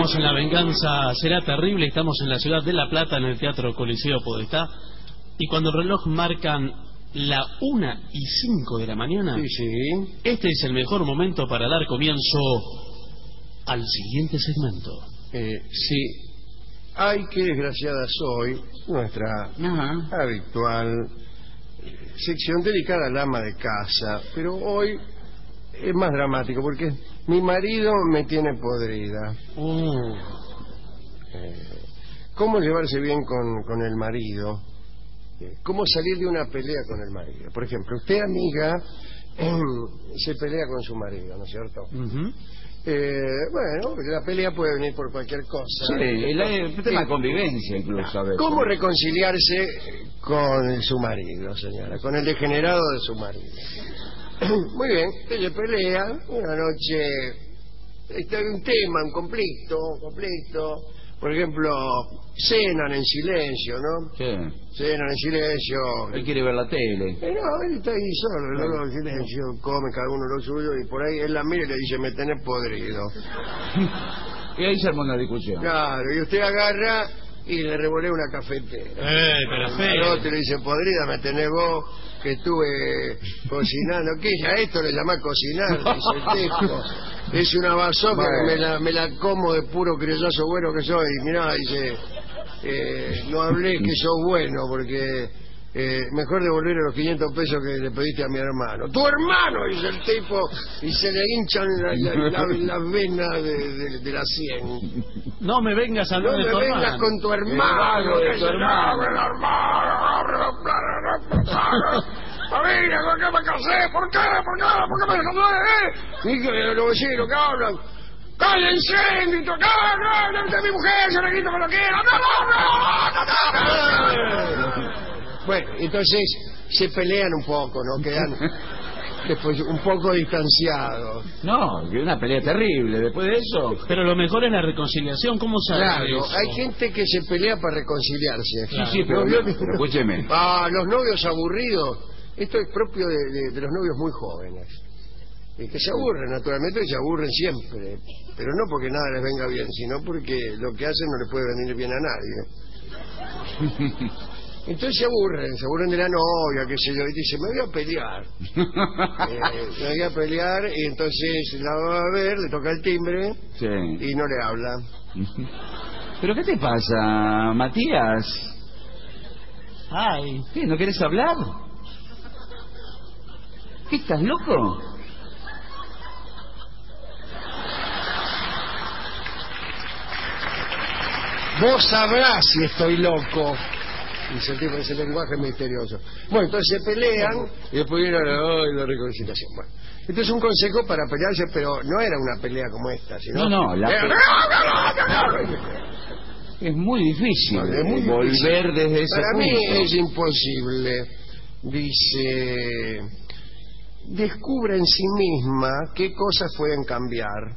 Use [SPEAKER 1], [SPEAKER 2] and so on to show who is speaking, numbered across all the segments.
[SPEAKER 1] Estamos en La Venganza Será Terrible, estamos en la ciudad de La Plata, en el Teatro Coliseo Podestá, y cuando el reloj marcan la 1:05 de la mañana,
[SPEAKER 2] sí, sí,
[SPEAKER 1] este es el mejor momento para dar comienzo al siguiente segmento.
[SPEAKER 2] Sí. Ay, qué desgraciada soy, nuestra habitual sección dedicada al ama de casa, pero hoy es más dramático porque mi marido me tiene podrida. ¿Cómo llevarse bien con el marido? ¿Cómo salir de una pelea con el marido? Por ejemplo, usted, amiga, se pelea con su marido, ¿no es cierto? Bueno, la pelea puede venir por cualquier cosa.
[SPEAKER 3] Sí, el tema de convivencia incluso a veces.
[SPEAKER 2] ¿Cómo reconciliarse con su marido, señora? Con el degenerado de su marido. Muy bien, ella pelea, una noche, está un tema, un conflicto. Por ejemplo, cenan en silencio, ¿no?
[SPEAKER 3] Sí.
[SPEAKER 2] Cenan en silencio.
[SPEAKER 3] Él quiere ver la tele.
[SPEAKER 2] No, él está ahí solo, ¿no? En silencio, come cada uno lo suyo y por ahí él la mira y le dice, me tenés podrido.
[SPEAKER 3] Y ahí se arma una discusión.
[SPEAKER 2] Claro, y usted agarra y le revolea una cafetera.
[SPEAKER 1] Pero
[SPEAKER 2] Al
[SPEAKER 1] feo.
[SPEAKER 2] otro le dice, podrida me tenés vos, que estuve cocinando. ¿Qué es a esto le llamás cocinar? Dice el tipo. Es una bazoca que me la como de puro criollazo bueno que soy. Mirá, dice, no hablé que sos bueno, porque mejor devolver los 500 pesos que le pediste a mi hermano. ¡Tu hermano! Dice el tipo, y se le hinchan las venas de la sien.
[SPEAKER 1] No me vengas a hablar de tu
[SPEAKER 2] No me
[SPEAKER 1] hermano.
[SPEAKER 2] vengas con tu hermano.
[SPEAKER 3] De tu hermano.
[SPEAKER 2] Familia, ¿por qué me casé? ¿Por qué? ¿Por qué me casé? Dije, los vecinos que hablan. ¡Cállense! ¡Grito! ¡No! ¡De mi mujer! ¡Se le grito cuando quiera! ¡No! Bueno, entonces se pelean un poco, ¿no? Quedan después un poco distanciados.
[SPEAKER 3] No, que una pelea terrible después de eso.
[SPEAKER 1] Pero lo mejor es la reconciliación. ¿Cómo sabes
[SPEAKER 2] Claro,
[SPEAKER 1] eso?
[SPEAKER 2] hay gente que se pelea para reconciliarse.
[SPEAKER 3] Claro. Sí, pero escúcheme.
[SPEAKER 2] Los novios aburridos. Esto es propio de los novios muy jóvenes. Que se aburren, naturalmente, y se aburren siempre. Pero no porque nada les venga bien, sino porque lo que hacen no les puede venir bien a nadie. Entonces se aburren de la novia, qué sé yo, y dice, me voy a pelear. Me voy a pelear, y entonces la va a ver, le toca el timbre,
[SPEAKER 3] Sí.
[SPEAKER 2] y no le habla.
[SPEAKER 3] ¿Pero qué te pasa, Matías?
[SPEAKER 1] Ay,
[SPEAKER 3] ¿Qué, no querés hablar? ¿Qué, estás loco?
[SPEAKER 2] Vos sabrás si estoy loco. Dice el tipo, ese lenguaje misterioso. Bueno, entonces se pelean y después viene la reconciliación. Bueno, este es un consejo para pelearse, pero no era una pelea como esta, sino...
[SPEAKER 3] No, es muy difícil volver desde ese
[SPEAKER 2] Para
[SPEAKER 3] punto.
[SPEAKER 2] mí es imposible. Dice, descubre en sí misma qué cosas pueden cambiar.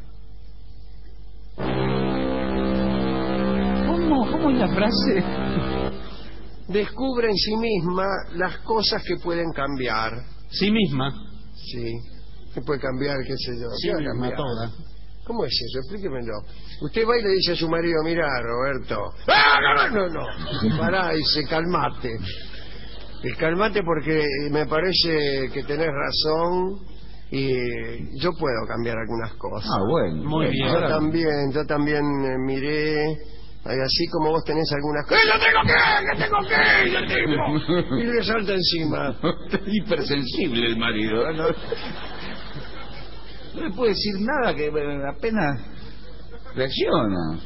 [SPEAKER 3] ¿Cómo es la frase?
[SPEAKER 2] Descubre en sí misma las cosas que pueden cambiar.
[SPEAKER 1] sí misma.
[SPEAKER 2] Sí. ¿Qué puede cambiar, qué sé yo?
[SPEAKER 1] Sí
[SPEAKER 2] ¿Qué va a
[SPEAKER 1] misma
[SPEAKER 2] cambiar?
[SPEAKER 1] toda.
[SPEAKER 2] ¿Cómo es eso? Explíquemelo. Usted va y le dice a su marido, mira, Roberto. No. Pará, dice, calmate. Calmate porque me parece que tenés razón y yo puedo cambiar algunas cosas.
[SPEAKER 3] Ah, bueno.
[SPEAKER 1] Muy bien.
[SPEAKER 2] Yo también miré, así como vos tenés algunas cosas. ¡Yo tengo que! Y le salta encima.
[SPEAKER 3] Hipersensible el marido, ¿no? No le puede decir nada, que apenas reacciona.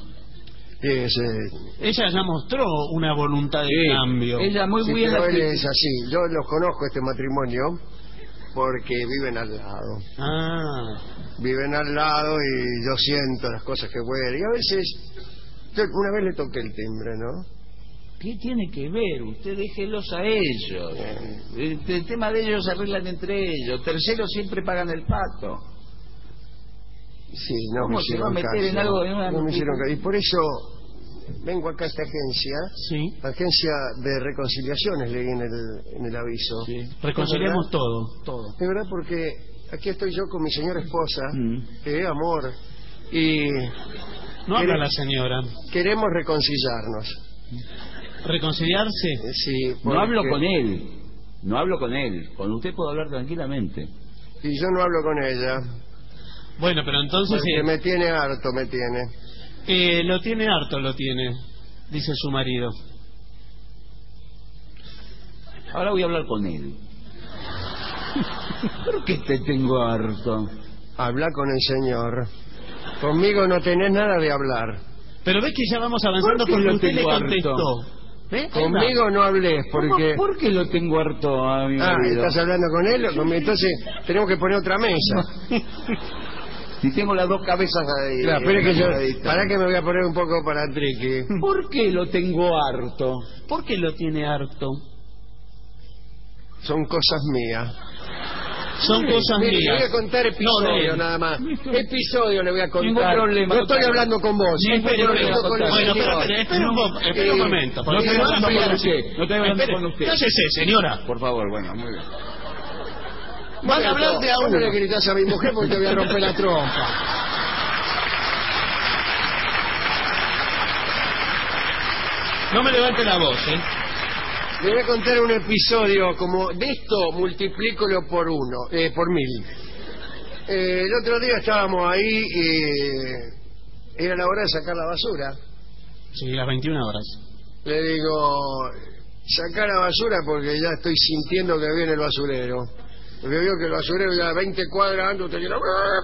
[SPEAKER 1] Ella ya mostró una voluntad de cambio.
[SPEAKER 3] Ella muy
[SPEAKER 2] Sí,
[SPEAKER 3] bien.
[SPEAKER 2] pero él es así. Yo los conozco, este matrimonio, porque viven al lado. Viven al lado y yo siento las cosas que pueden. Y a veces, yo una vez le toqué el timbre, ¿no?
[SPEAKER 3] ¿Qué tiene que ver? Usted déjelos a ellos. El tema de ellos se arreglan entre ellos. Terceros siempre pagan el pato.
[SPEAKER 2] Sí, no
[SPEAKER 3] ¿Cómo
[SPEAKER 2] me
[SPEAKER 3] se va a
[SPEAKER 2] hicieron
[SPEAKER 3] meter
[SPEAKER 2] caso.
[SPEAKER 3] en algo de una...
[SPEAKER 2] No me hicieron caso. Y por eso vengo acá a esta agencia,
[SPEAKER 1] Sí.
[SPEAKER 2] agencia de reconciliaciones, leí en el aviso.
[SPEAKER 1] Sí. Reconciliamos
[SPEAKER 2] ¿Es
[SPEAKER 1] todo.
[SPEAKER 2] verdad? Es verdad, porque aquí estoy yo con mi señora esposa, amor, Y
[SPEAKER 1] No habla la señora.
[SPEAKER 2] queremos reconciliarnos.
[SPEAKER 1] ¿Reconciliarse?
[SPEAKER 2] Sí,
[SPEAKER 3] No hablo
[SPEAKER 2] porque-
[SPEAKER 3] con él. No hablo con él. Con usted puedo hablar tranquilamente.
[SPEAKER 2] Y yo no hablo con ella.
[SPEAKER 1] Bueno, pero entonces...
[SPEAKER 2] Porque me tiene harto, me tiene.
[SPEAKER 1] lo tiene harto, lo tiene, dice su marido.
[SPEAKER 3] Ahora voy a hablar con él. ¿Por qué te tengo harto?
[SPEAKER 2] Habla con el señor. Conmigo no tenés nada de hablar.
[SPEAKER 1] Pero ves que ya vamos avanzando
[SPEAKER 3] ¿Por qué
[SPEAKER 1] porque
[SPEAKER 3] lo
[SPEAKER 1] usted le
[SPEAKER 3] tengo
[SPEAKER 1] contestó.
[SPEAKER 3] harto?
[SPEAKER 1] ¿Ve? Ahí
[SPEAKER 2] Conmigo no hables porque...
[SPEAKER 3] ¿Por qué lo tengo harto a mi marido?
[SPEAKER 2] ¿estás hablando con él o conmigo? Entonces tenemos que poner otra mesa.
[SPEAKER 3] Si tengo las dos cabezas ahí.
[SPEAKER 2] Claro, pero es que yo... ¿Para qué me voy a poner un poco para triqui?
[SPEAKER 3] ¿Por qué lo tengo harto?
[SPEAKER 1] va. ¿Por qué lo tiene harto?
[SPEAKER 2] Son cosas mías.
[SPEAKER 1] Son cosas
[SPEAKER 2] Mire, le
[SPEAKER 1] mías.
[SPEAKER 2] voy a contar
[SPEAKER 1] No,
[SPEAKER 2] episodios
[SPEAKER 1] de él.
[SPEAKER 2] nada más. Episodio le voy a contar.
[SPEAKER 3] Ningún problema.
[SPEAKER 2] No estoy hablando con vos.
[SPEAKER 1] Espere,
[SPEAKER 2] Estoy
[SPEAKER 1] espere.
[SPEAKER 2] hablando con el
[SPEAKER 1] Bueno,
[SPEAKER 2] señor.
[SPEAKER 1] espera un momento.
[SPEAKER 3] No estoy hablando con usted. No estoy hablando
[SPEAKER 1] Espere,
[SPEAKER 3] con usted.
[SPEAKER 1] cállese, señora.
[SPEAKER 3] Por favor, bueno, muy bien.
[SPEAKER 1] Van a hablar de a
[SPEAKER 2] Vos no
[SPEAKER 1] uno.
[SPEAKER 2] le gritas a mi mujer porque te voy a romper la trompa.
[SPEAKER 1] No me levante la voz, ¿eh?
[SPEAKER 2] Le voy a contar un episodio como de esto, multiplícalo por por 1000. El otro día estábamos ahí y era la hora de sacar la basura.
[SPEAKER 1] Sí, las 21 horas.
[SPEAKER 2] Le digo, sacar la basura porque ya estoy sintiendo que viene el basurero. Porque veo que el basurero ya 20 cuadras antes usted quiere...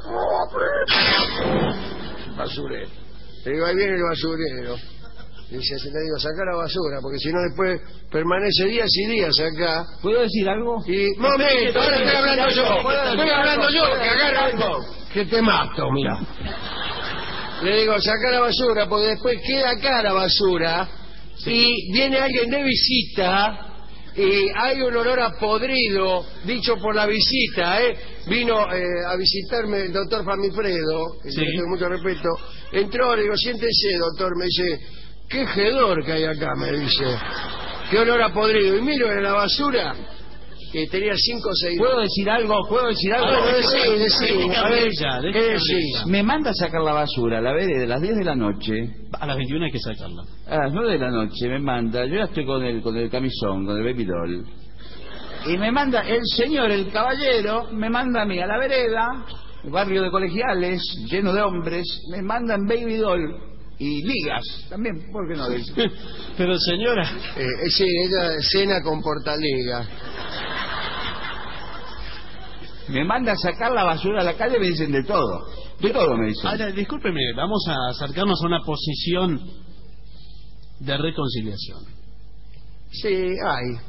[SPEAKER 2] Basurero. Le digo, ahí viene el basurero. Dice, le digo, saca la basura, porque si no después permanece días y días acá.
[SPEAKER 3] ¿Puedo decir algo?
[SPEAKER 2] Y, momento, ahora estoy hablando yo. Estoy hablando yo, que agarra algo. Que te mato, mira. Le digo, saca la basura, porque después queda acá la basura. Y viene alguien de visita y hay un olor a podrido, dicho por la visita, ¿eh? Vino a visitarme el doctor Famifredo, que
[SPEAKER 1] Sí.
[SPEAKER 2] le tengo mucho respeto. Entró, le digo, siéntese, doctor, me dice, qué hedor que hay acá, me dice. Qué olor a podrido. Y miro en la basura, que tenía 5 o 6...
[SPEAKER 3] ¿Puedo decir algo? ¿Puedo decir algo?
[SPEAKER 2] A ver, decí. A ver, ¿qué decís?
[SPEAKER 3] Me manda a sacar la basura a la vez de las 10 de la noche.
[SPEAKER 1] A las 21 hay que sacarla.
[SPEAKER 3] A las 9 de la noche me manda, yo ya estoy con el camisón, con el baby doll. Y me manda, el señor, el caballero, me manda a mí a la vereda, el barrio de colegiales, lleno de hombres, me mandan baby doll y ligas, también, ¿por qué no?
[SPEAKER 1] Pero señora,
[SPEAKER 2] Sí, ella cena con portaliga.
[SPEAKER 3] Me manda a sacar la basura a la calle y me dicen de todo me dicen.
[SPEAKER 1] ahora, discúlpeme, vamos a acercarnos a una posición de reconciliación.
[SPEAKER 2] Sí, hay.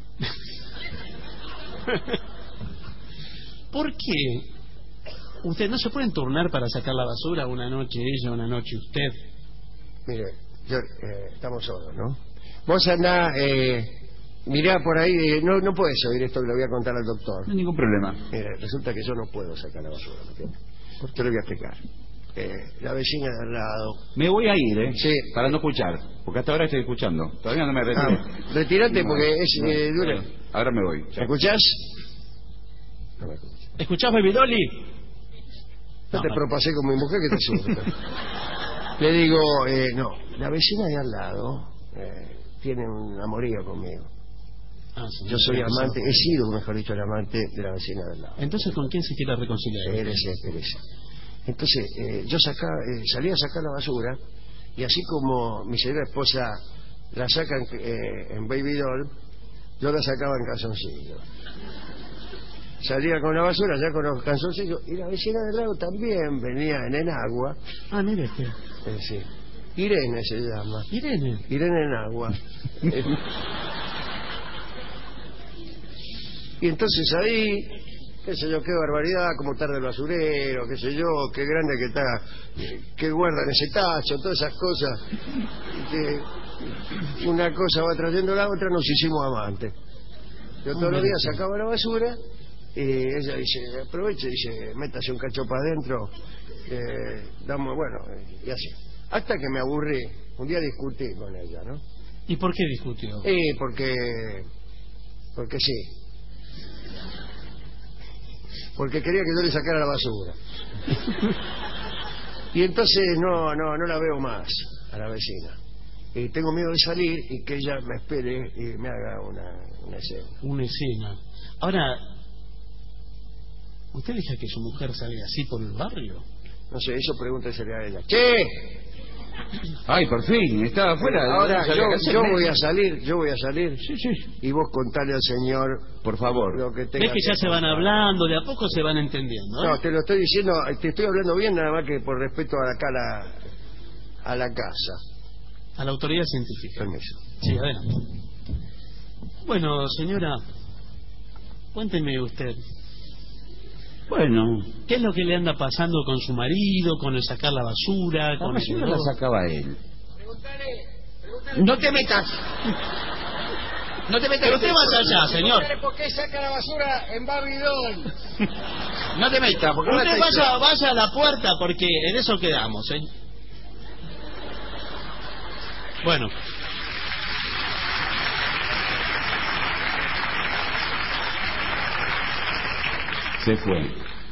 [SPEAKER 1] ¿Por qué usted no se pueden turnar para sacar la basura una noche ella, una noche usted?
[SPEAKER 2] Mire, estamos solos, ¿no? Vos andá, mirá por ahí, no puedes oír esto que le voy a contar al doctor.
[SPEAKER 3] No hay ningún problema.
[SPEAKER 2] Mire, resulta que yo no puedo sacar la basura, ¿me entiendes? Te lo voy a explicar. La vecina de al lado...
[SPEAKER 3] Me voy a ir, ¿eh?
[SPEAKER 2] Sí.
[SPEAKER 3] Para no escuchar, porque hasta ahora estoy escuchando. Todavía no me retiré.
[SPEAKER 2] Retírate porque es duro.
[SPEAKER 3] Bueno, ahora me voy.
[SPEAKER 2] ¿Me escuchás? No me escuchas.
[SPEAKER 1] ¿Escuchás, Baby Dolly?
[SPEAKER 2] No te propasé con mi mujer que te asusta. Le digo, no, la vecina de al lado tiene un amorío conmigo.
[SPEAKER 1] Ah, sí,
[SPEAKER 2] Yo soy
[SPEAKER 1] sí,
[SPEAKER 2] amante, he sido, mejor dicho, el amante de la vecina de al lado.
[SPEAKER 1] Entonces, ¿con quién se quiere reconciliar?
[SPEAKER 2] Espérese. Entonces, yo salí a sacar la basura y así como mi señora esposa la saca en baby doll, yo la sacaba en calzoncillo. Salía con la basura, ya con los calzoncillos, y la vecina del lado también venía en enagua.
[SPEAKER 1] Ah, mire usted.
[SPEAKER 2] Sí. Irene se llama.
[SPEAKER 1] Irene.
[SPEAKER 2] Irene Enagua. Y entonces ahí, qué sé yo, qué barbaridad, como tarde el basurero, qué sé yo, qué grande que está, que guardan ese tacho, todas esas cosas. Que una cosa va trayendo la otra, nos hicimos amantes. Yo todos los días sacaba la basura y ella dice, aproveche, dice, métase un cacho para adentro, damos, bueno, y así. Hasta que me aburrí, un día discutí con ella, ¿no?
[SPEAKER 1] ¿Y por qué discutió?
[SPEAKER 2] Porque sí. Porque quería que yo le sacara la basura. Y entonces no la veo más a la vecina. Y tengo miedo de salir y que ella me espere y me haga una escena.
[SPEAKER 1] Una escena. Ahora, ¿usted deja que su mujer salga así por el barrio?
[SPEAKER 2] No sé, eso pregúntesele a ella. ¡Che!
[SPEAKER 3] Ay, por fin, estaba afuera.
[SPEAKER 2] Ahora yo voy a salir.
[SPEAKER 3] Sí, sí.
[SPEAKER 2] Y vos contale al señor,
[SPEAKER 3] por favor.
[SPEAKER 2] lo que tenga
[SPEAKER 1] ¿Ves que ya se van
[SPEAKER 2] contar.
[SPEAKER 1] hablando, de a poco se van entendiendo?
[SPEAKER 2] No, te lo estoy diciendo, te estoy hablando bien, nada más que por respeto a la casa.
[SPEAKER 1] A la autoridad científica.
[SPEAKER 2] Permiso.
[SPEAKER 1] Sí, adelante. Bueno, señora, cuénteme usted.
[SPEAKER 3] Bueno,
[SPEAKER 1] ¿Qué es lo que le anda pasando con su marido, con el sacar la basura,
[SPEAKER 3] la
[SPEAKER 1] con
[SPEAKER 3] basura
[SPEAKER 1] el
[SPEAKER 3] la
[SPEAKER 1] olor?
[SPEAKER 3] sacaba él.
[SPEAKER 2] Pregúntale,
[SPEAKER 3] No te metas. No te metas.
[SPEAKER 1] Pero usted vaya allá, señor.
[SPEAKER 2] pregúntale por qué saca la basura en Babidón.
[SPEAKER 3] No te metas, porque
[SPEAKER 1] Usted vaya a la puerta porque en eso quedamos, ¿eh? Bueno,
[SPEAKER 3] se fue.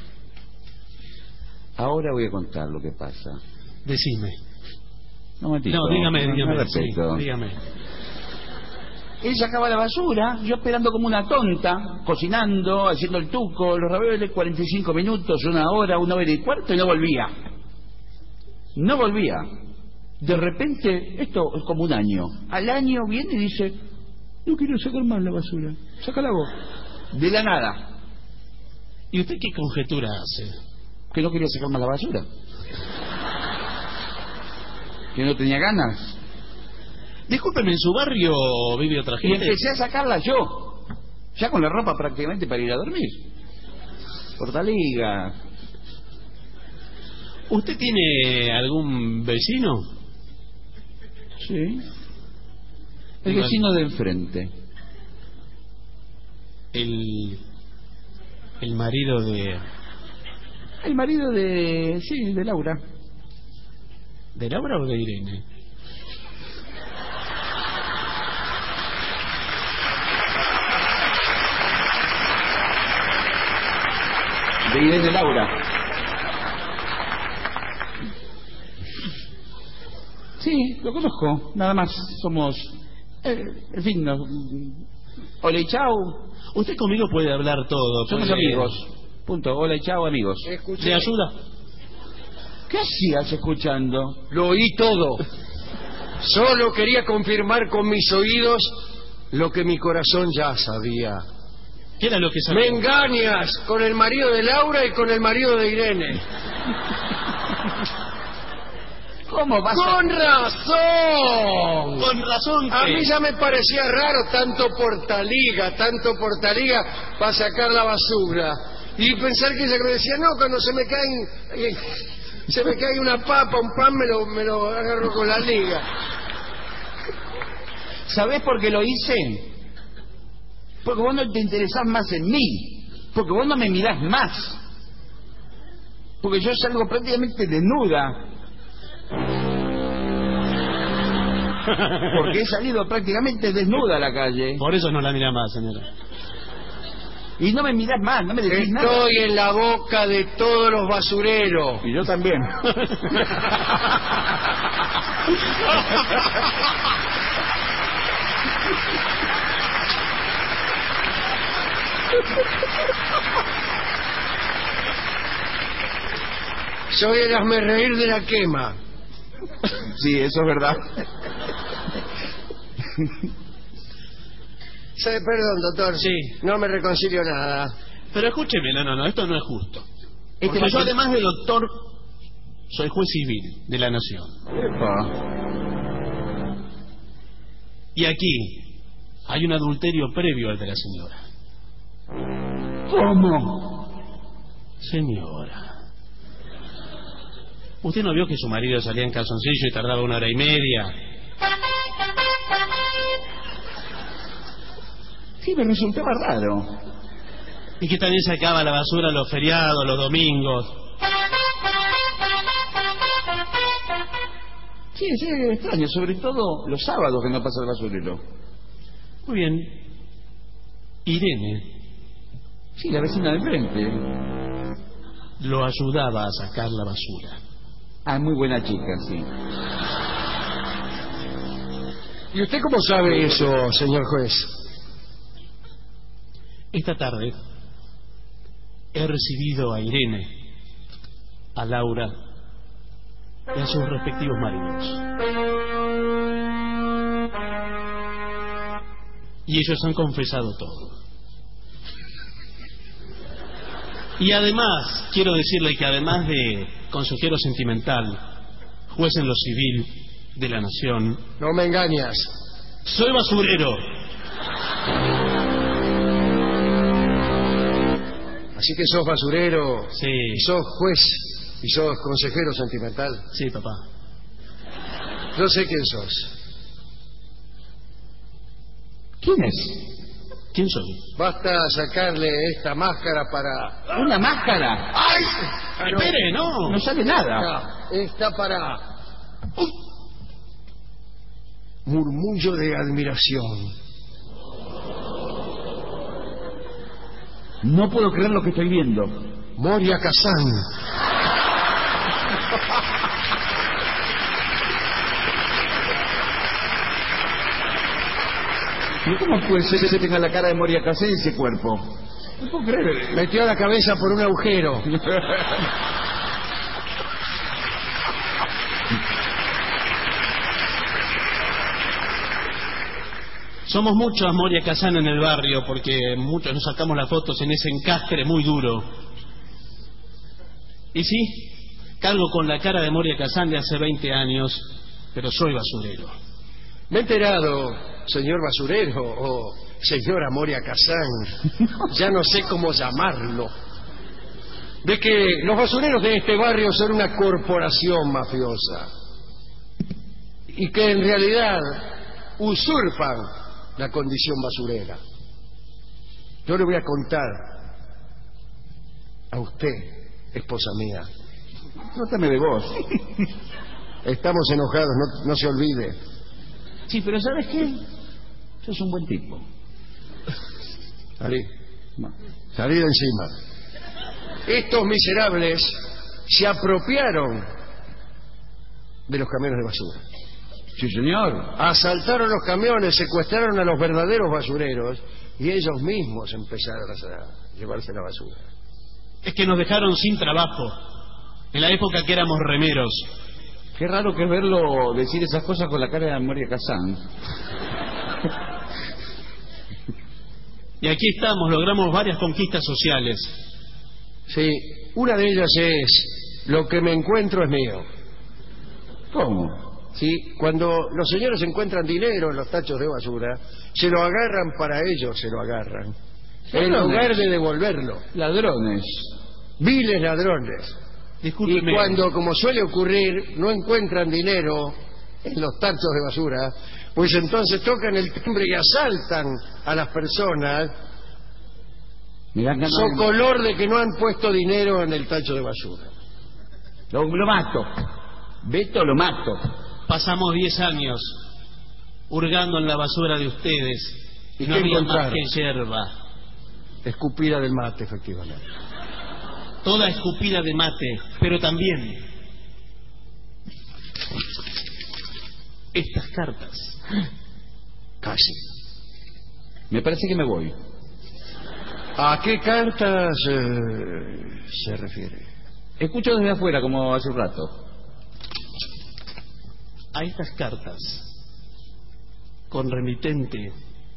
[SPEAKER 3] Ahora voy a contar lo que pasa.
[SPEAKER 1] decime.
[SPEAKER 3] Un momentito.
[SPEAKER 1] No, dígame,
[SPEAKER 3] No
[SPEAKER 1] sí,
[SPEAKER 3] respeto.
[SPEAKER 1] dígame.
[SPEAKER 3] Él sacaba la basura, yo esperando como una tonta, cocinando, haciendo el tuco, los ravioles, 45 minutos, 1 hora y cuarto, y no volvía. No volvía. De repente, esto es como un año. Al año viene y dice, no quiero sacar más la basura. Sácala vos. De la nada.
[SPEAKER 1] ¿Y usted qué conjetura hace?
[SPEAKER 3] Que no quería sacar más la basura. Que no tenía ganas.
[SPEAKER 1] Discúlpeme, ¿en su barrio vive otra
[SPEAKER 3] Y
[SPEAKER 1] gente?
[SPEAKER 3] empecé a sacarla yo. Ya con la ropa prácticamente para ir a dormir. Portaliga.
[SPEAKER 1] ¿Usted tiene algún vecino?
[SPEAKER 3] Sí. El
[SPEAKER 1] Igual.
[SPEAKER 3] vecino de enfrente.
[SPEAKER 1] El marido de...
[SPEAKER 3] El marido de... sí, de Laura.
[SPEAKER 1] ¿De Laura o de Irene?
[SPEAKER 3] De Irene Laura. Sí, lo conozco. Nada más. Somos... en fin, no... Hola y chao.
[SPEAKER 1] Usted conmigo puede hablar todo.
[SPEAKER 3] Somos
[SPEAKER 1] puede-
[SPEAKER 3] amigos. Punto. Hola y chao, amigos.
[SPEAKER 2] Escuché,
[SPEAKER 1] ¿Le ayuda?
[SPEAKER 3] ¿Qué hacías escuchando?
[SPEAKER 2] lo oí todo. Solo quería confirmar con mis oídos lo que mi corazón ya sabía.
[SPEAKER 1] ¿Qué era lo que sabía?
[SPEAKER 2] Me engañas con el marido de Laura y con el marido de Irene.
[SPEAKER 3] ¿Cómo vas
[SPEAKER 2] ¡Con razón!
[SPEAKER 1] Con razón
[SPEAKER 2] A
[SPEAKER 1] que...
[SPEAKER 2] mí ya me parecía raro tanto portaliga para sacar la basura. Y pensar que ella me decía, no, cuando se me cae una papa, un pan, me lo agarro con la liga.
[SPEAKER 3] ¿Sabés por qué lo hice? Porque vos no te interesás más en mí. Porque vos no me mirás más. Porque yo salgo prácticamente desnuda. Porque he salido prácticamente desnuda a la calle.
[SPEAKER 1] Por eso no la mira más, señora.
[SPEAKER 3] Y no me mirás más, no me decís nada.
[SPEAKER 2] Estoy en la boca de todos los basureros.
[SPEAKER 3] Y yo también.
[SPEAKER 2] Soy el hazmerreír de la quema.
[SPEAKER 3] Sí, eso es verdad.
[SPEAKER 2] Perdón, doctor.
[SPEAKER 1] Sí.
[SPEAKER 2] No me reconcilio nada.
[SPEAKER 1] Pero escúcheme, no, esto no es justo.
[SPEAKER 3] Este
[SPEAKER 1] Porque yo,
[SPEAKER 3] va a-
[SPEAKER 1] además de doctor, soy juez civil de la nación.
[SPEAKER 3] Epa.
[SPEAKER 1] Y aquí hay un adulterio previo al de la señora.
[SPEAKER 3] ¿Cómo?
[SPEAKER 1] Señora. ¿Usted no vio que su marido salía en calzoncillo y tardaba 1 hora y media?
[SPEAKER 3] Sí, me resultaba raro.
[SPEAKER 1] Y que también sacaba la basura los feriados, los domingos.
[SPEAKER 3] Sí, sí, extraño, sobre todo los sábados que no pasa el basurero.
[SPEAKER 1] Muy bien. Irene
[SPEAKER 3] Sí, la vecina de enfrente.
[SPEAKER 1] lo ayudaba a sacar la basura.
[SPEAKER 3] Ah, muy buena chica, sí.
[SPEAKER 2] ¿Y usted cómo sabe eso, señor juez?
[SPEAKER 1] Esta tarde he recibido a Irene, a Laura y a sus respectivos maridos. Y ellos han confesado todo. Y además, quiero decirle que además de consejero sentimental, juez en lo civil de la nación,
[SPEAKER 2] No me engañas.
[SPEAKER 1] soy basurero.
[SPEAKER 2] Así que sos basurero,
[SPEAKER 1] Sí.
[SPEAKER 2] y sos juez, y sos consejero sentimental.
[SPEAKER 1] Sí, papá.
[SPEAKER 2] Yo sé quién sos.
[SPEAKER 3] ¿Quién es?
[SPEAKER 1] ¿Quién soy?
[SPEAKER 2] Basta sacarle esta máscara para...
[SPEAKER 3] ¿Una máscara?
[SPEAKER 2] ¡Ay!
[SPEAKER 1] Espere, no.
[SPEAKER 3] No sale nada.
[SPEAKER 2] Está para... Murmullo de admiración.
[SPEAKER 3] No puedo creer lo que estoy viendo.
[SPEAKER 2] Moria Kazan.
[SPEAKER 3] ¿Y cómo puede ser que se tenga la cara de Moria Kazan en ese cuerpo? No puedo creer.
[SPEAKER 2] Metió la cabeza por un agujero.
[SPEAKER 1] Somos muchos Moria Kazan en el barrio porque muchos nos sacamos las fotos en ese encastre muy duro. Y sí, cargo con la cara de Moria Kazan de hace 20 años, pero soy basurero.
[SPEAKER 2] Me he enterado, señor basurero o señora Moria Kazan, ya no sé cómo llamarlo, de que los basureros de este barrio son una corporación mafiosa y que en realidad usurpan la condición basurera. Yo le voy a contar a usted, esposa mía.
[SPEAKER 3] Trátame de vos.
[SPEAKER 2] Estamos enojados, no se olvide.
[SPEAKER 3] Sí, pero ¿sabes qué? Sos un buen tipo.
[SPEAKER 2] Salí.
[SPEAKER 3] No.
[SPEAKER 2] Salí de encima. Estos miserables se apropiaron de los camiones de basura.
[SPEAKER 3] Sí, señor.
[SPEAKER 2] Asaltaron los camiones, secuestraron a los verdaderos basureros y ellos mismos empezaron a llevarse la basura.
[SPEAKER 1] Es que nos dejaron sin trabajo en la época que éramos remeros.
[SPEAKER 3] Qué raro que es verlo decir esas cosas con la cara de Moria Kazan.
[SPEAKER 1] Y aquí estamos, logramos varias conquistas sociales.
[SPEAKER 2] Sí, una de ellas es: lo que me encuentro es mío.
[SPEAKER 3] ¿Cómo?
[SPEAKER 2] Sí, cuando los señores encuentran dinero en los tachos de basura, se lo agarran para ellos, se lo agarran, en lugar de devolverlo.
[SPEAKER 3] Ladrones.
[SPEAKER 2] Viles ladrones.
[SPEAKER 1] Discúlpeme.
[SPEAKER 2] Y cuando, como suele ocurrir, no encuentran dinero en los tachos de basura, pues entonces tocan el timbre y asaltan a las personas,
[SPEAKER 3] Mirá que
[SPEAKER 2] socolor de que no han puesto dinero en el tacho de basura.
[SPEAKER 3] lo mato. Beto, lo mato.
[SPEAKER 1] Pasamos 10 años hurgando en la basura de ustedes y no
[SPEAKER 2] qué
[SPEAKER 1] había más
[SPEAKER 2] encontraron?
[SPEAKER 1] que hierba.
[SPEAKER 2] Escupida del mate, efectivamente.
[SPEAKER 1] Toda escupida de mate, pero también estas cartas.
[SPEAKER 2] Casi.
[SPEAKER 3] Me parece que me voy.
[SPEAKER 2] ¿A qué cartas se refiere?
[SPEAKER 3] Escucho desde afuera, como hace un rato.
[SPEAKER 1] A estas cartas con remitente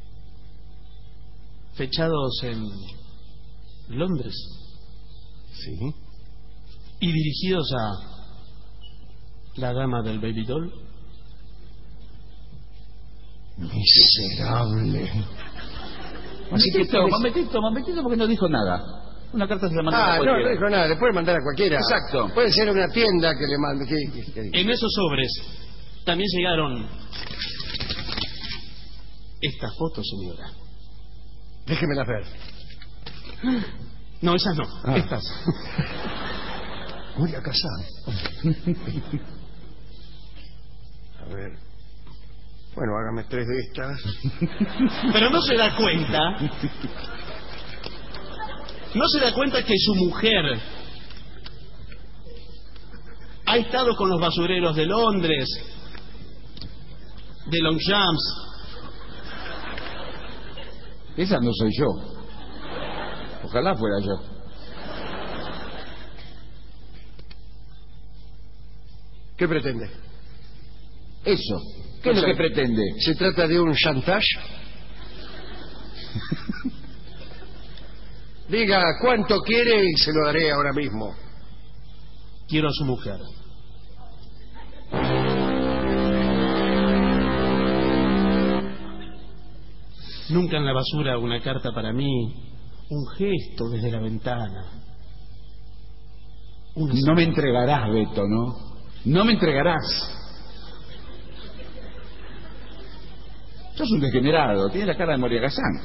[SPEAKER 1] fechados en Londres
[SPEAKER 2] Sí.
[SPEAKER 1] y dirigidos a la dama del Baby Doll.
[SPEAKER 2] Miserable.
[SPEAKER 3] Así que momentito, porque no dijo nada. Una carta se la mandó a
[SPEAKER 2] No
[SPEAKER 3] cualquiera.
[SPEAKER 2] dijo nada, le puede mandar a cualquiera.
[SPEAKER 3] Exacto.
[SPEAKER 2] Puede ser una tienda que le mande. ¿Qué?
[SPEAKER 1] En esos sobres también llegaron estas fotos, señora.
[SPEAKER 2] Déjemela ver.
[SPEAKER 1] No, esas no, estas.
[SPEAKER 2] Moria Kazan. A ver. Bueno, hágame 3 de estas.
[SPEAKER 1] Pero no se da cuenta. No se da cuenta que su mujer Ha estado con los basureros de Londres, de Longchamps.
[SPEAKER 3] Esa no soy yo. Ojalá fuera yo.
[SPEAKER 2] ¿Qué pretende?
[SPEAKER 3] Eso. ¿Qué es lo que pretende?
[SPEAKER 2] ¿Se trata de un chantage? Diga cuánto quiere y se lo daré ahora mismo.
[SPEAKER 1] Quiero a su mujer. Nunca en la basura una carta para mí, un gesto desde la ventana.
[SPEAKER 3] No me entregarás, Beto, ¿no? No me entregarás. Sos un degenerado, tienes la cara de Moria Kazan.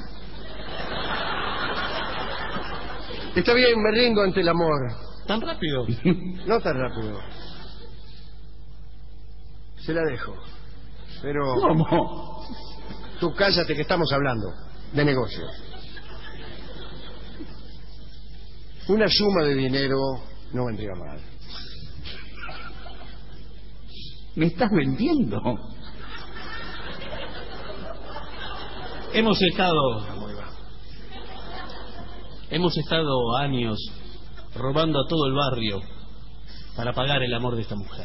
[SPEAKER 2] Está bien, me rindo ante el amor.
[SPEAKER 1] ¿Tan rápido?
[SPEAKER 2] No tan rápido. Se la dejo. Pero...
[SPEAKER 3] ¿Cómo?
[SPEAKER 2] Tú cállate que estamos hablando de negocio. Una suma de dinero no vendría mal.
[SPEAKER 3] ¿Me estás vendiendo?
[SPEAKER 1] Hemos estado años robando a todo el barrio para pagar el amor de esta mujer.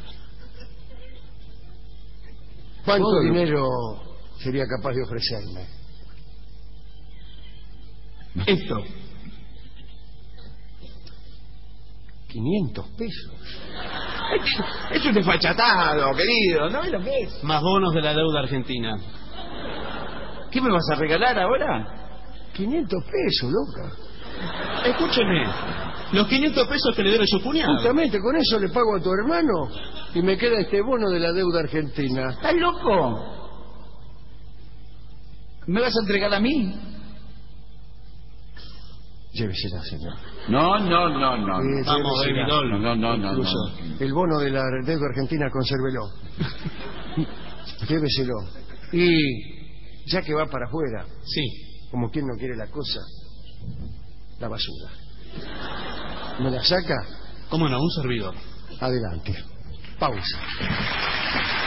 [SPEAKER 2] ¿Cuánto dinero sería capaz de ofrecerme?
[SPEAKER 1] Esto.
[SPEAKER 2] 500 pesos.
[SPEAKER 3] Es un desfachatado, querido. ¿No ves lo que es?
[SPEAKER 1] Más bonos de la deuda argentina.
[SPEAKER 3] ¿Qué me vas a regalar ahora?
[SPEAKER 2] 500 pesos, loca.
[SPEAKER 1] Escúcheme, los 500 pesos que le debe su cuñado.
[SPEAKER 2] Justamente con eso le pago a tu hermano y me queda este bono de la deuda argentina.
[SPEAKER 3] ¿Estás loco? ¿Me vas a entregar a mí?
[SPEAKER 2] Llévesela, señor.
[SPEAKER 3] No.
[SPEAKER 1] Vamos, Baby Doll.
[SPEAKER 3] No.
[SPEAKER 2] Incluso el bono de la deuda argentina, consérvelo. Lléveselo. Y ya que va para afuera,
[SPEAKER 1] Sí.
[SPEAKER 2] como quien no quiere la cosa, la basura. ¿Me la saca?
[SPEAKER 1] ¿Cómo no? Un servidor.
[SPEAKER 2] Adelante. Pausa.